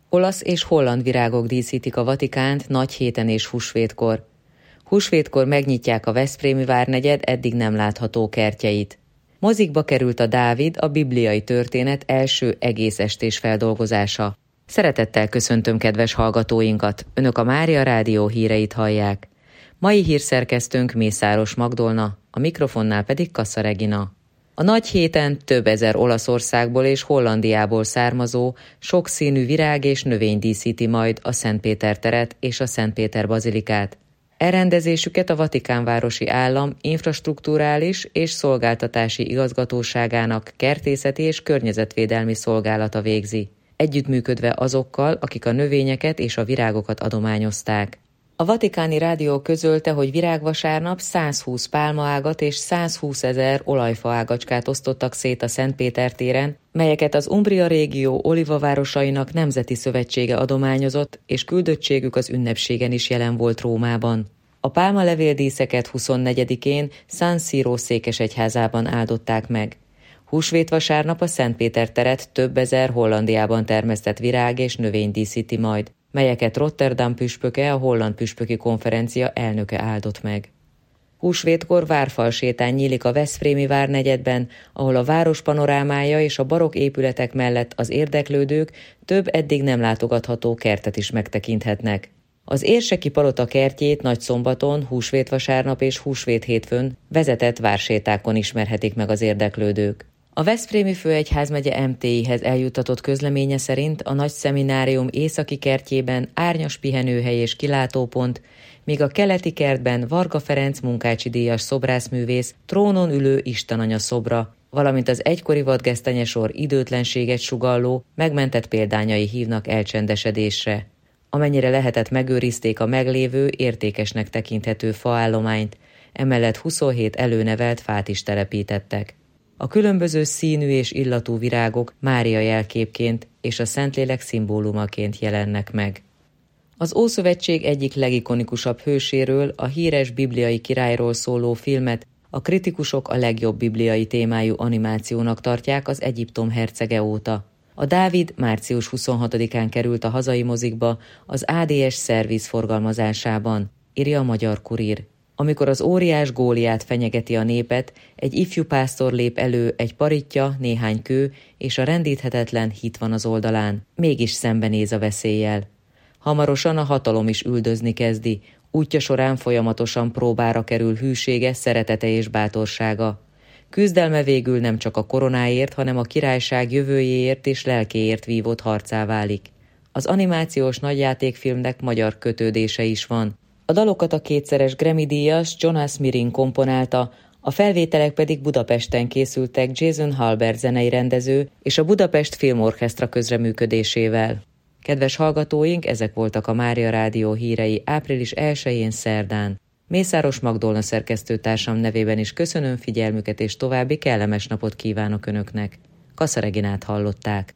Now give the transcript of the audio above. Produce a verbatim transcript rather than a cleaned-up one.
Olasz és holland virágok díszítik a Vatikánt nagy héten és húsvétkor. Húsvétkor megnyitják a veszprémi várnegyed eddig nem látható kertjeit. Mozikba került a Dávid, a bibliai történet első egész estés feldolgozása. Szeretettel köszöntöm kedves hallgatóinkat, Önök a Mária Rádió híreit hallják. Mai hírszerkesztőnk Mészáros Magdolna, a mikrofonnál pedig Kassa Regina. A nagy héten több ezer Olaszországból és Hollandiából származó, sokszínű virág és növény díszíti majd a Szent Péter teret és a Szent Péter bazilikát. Elrendezésüket a Vatikánvárosi Állam infrastrukturális és szolgáltatási igazgatóságának kertészeti és környezetvédelmi szolgálata végzi, együttműködve azokkal, akik a növényeket és a virágokat adományozták. A Vatikáni Rádió közölte, hogy virágvasárnap százhúsz pálmaágat és százhúszezer olajfaágacskát osztottak szét a Szent Péter téren, melyeket az Umbria régió olivavárosainak nemzeti szövetsége adományozott, és küldöttségük az ünnepségen is jelen volt Rómában. A pálmalevéldíszeket huszonnegyedikén San Siro székesegyházában áldották meg. Húsvétvasárnap a Szent Péter teret több ezer Hollandiában termesztett virág és növény díszíti majd, melyeket Rotterdam püspöke, a Holland Püspöki Konferencia elnöke áldott meg. Húsvétkor várfalsétán nyílik a veszprémi várnegyedben, ahol a város panorámája és a barokk épületek mellett az érdeklődők több eddig nem látogatható kertet is megtekinthetnek. Az érseki palota kertjét nagyszombaton, húsvétvasárnap és húsvéthétfőn vezetett vársétákon ismerhetik meg az érdeklődők. A Veszprémi Főegyházmegye em té i-hez eljuttatott közleménye szerint a nagy szeminárium északi kertjében árnyas pihenőhely és kilátópont, míg a keleti kertben Varga Ferenc munkácsi díjas szobrászművész trónon ülő Istenanya szobra, valamint az egykori vadgesztenyesor időtlenséget sugalló, megmentett példányai hívnak elcsendesedésre. Amennyire lehetett, megőrizték a meglévő, értékesnek tekinthető faállományt, emellett huszonhét előnevelt fát is telepítettek. A különböző színű és illatú virágok Mária jelképként és a Szentlélek szimbólumaként jelennek meg. Az Ószövetség egyik legikonikusabb hőséről, a híres bibliai királyról szóló filmet a kritikusok a legjobb bibliai témájú animációnak tartják az Egyiptom hercege óta. A Dávid március huszonhatodikán került a hazai mozikba az á dé es Service forgalmazásában, írja a Magyar Kurír. Amikor az óriás Góliát fenyegeti a népet, egy ifjú pásztor lép elő, egy paritja, néhány kő, és a rendíthetetlen hit van az oldalán. Mégis szembenéz a veszéllyel. Hamarosan a hatalom is üldözni kezdi, útja során folyamatosan próbára kerül hűsége, szeretete és bátorsága. Küzdelme végül nem csak a koronáért, hanem a királyság jövőjéért és lelkéért vívott harcá válik. Az animációs nagyjátékfilmnek magyar kötődése is van. A dalokat a kétszeres Grammy-díjas Jonas Mirin komponálta, a felvételek pedig Budapesten készültek Jason Halbert zenei rendező és a Budapest Filmorchestra közreműködésével. Kedves hallgatóink, ezek voltak a Mária Rádió hírei április elsején szerdán. Mészáros Magdolna szerkesztőtársam nevében is köszönöm figyelmüket és további kellemes napot kívánok Önöknek. Kassa Reginát hallották.